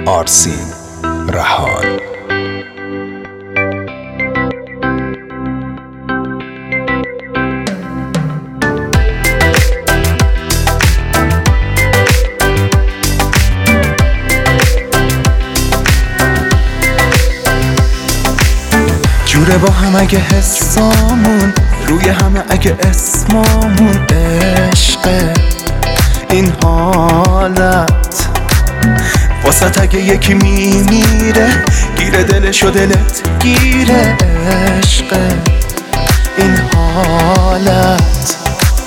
آرسین رهان. جوره با هم اگه حسامون روی همه اگه اسمامون عشقه این حالت واسط اگه یکی میمیره گیره دلش و دلت گیره عشقه این حالت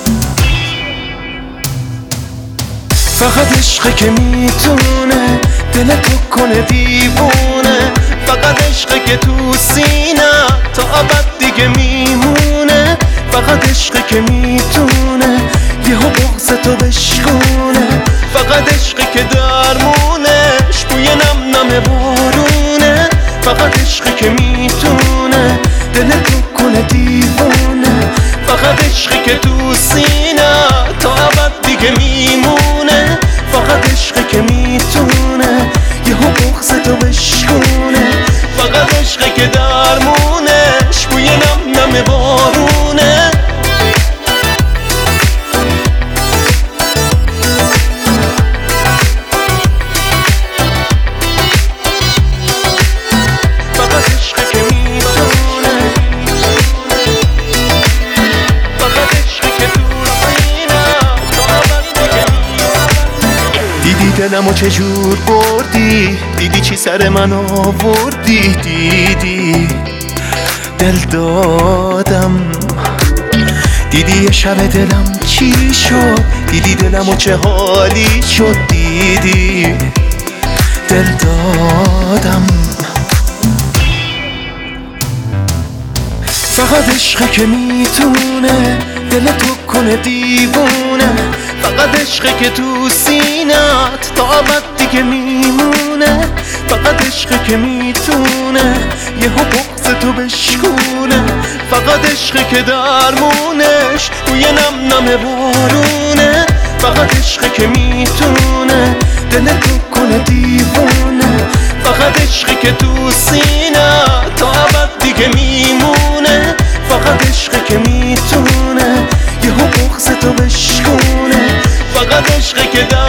فقط عشقه که میتونه دلتو کنه دیوونه فقط عشقه که تو سینه تا ابد دیگه میمونه فقط عشقه که میتونه یهو بغضتو بشکونه فقط عشقه که درمونش بوی نم نم بارونه فقط عشقه که میتونه دلتو کنه دیوونه فقط عشقه که تو سینه تا ابد دیگه میمونه فقط عشقه که میتونه یهو بغضتو بشکونه فقط عشقه که درمونش بوی نم نم بارونه فقط عشقه که میتونه فقط عشقه که تو سینه تا ابد دیگه دیدی دلمو چجور بردی دیدی چی سر من آوردی دیدی دل دادم دیدی یه شب دلم چی شد دیدی دلمو چه حالی شد دیدی دل دادم فقط عشقه که میتونه دلتو کنه دیوونه فقط عشقه که تو سینت تا ابد دیگه میمونه فقط عشقه که میتونه یهو بغضتو بشکونه فقط عشقه که درمونش بوی نم نم بارونه فقط عشقه که میتونه دلتو کنه دیوونه فقط عشقه که تو سینه تا ابد دیگه میمونه فقط عشقه که میتونه یهو بغضتو بشکونه فقط عشقه که